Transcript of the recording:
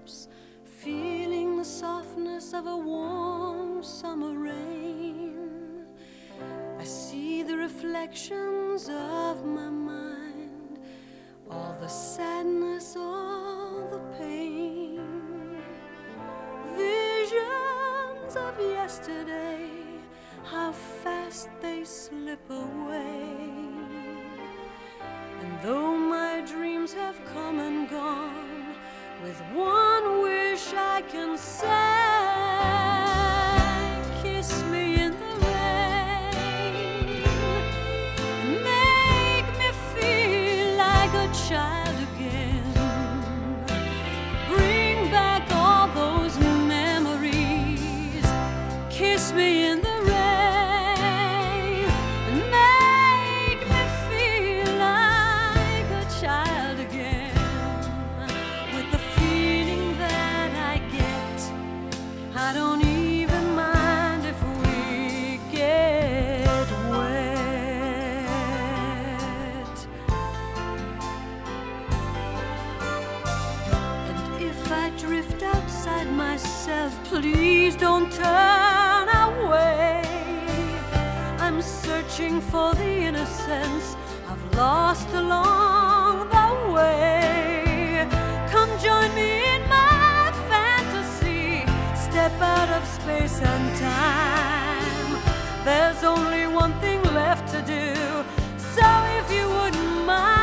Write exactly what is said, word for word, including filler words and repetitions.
lips, feeling the softness of a warm summer rain. I see the reflections of my mind, all the sadness, all the pain. Visions of yesterday, how fast they slip away. And though my dreams have come and gone, with one wish I can say, kiss me in the rain, make me feel like a child again. Bring back all those memories. Kiss me in the I don't even mind if we get wet. And if I drift outside myself, please don't turn away. I'm searching for the innocence I've lost along the way. Come join me in my step out of space and time. There's only one thing left to do, so if you wouldn't mind,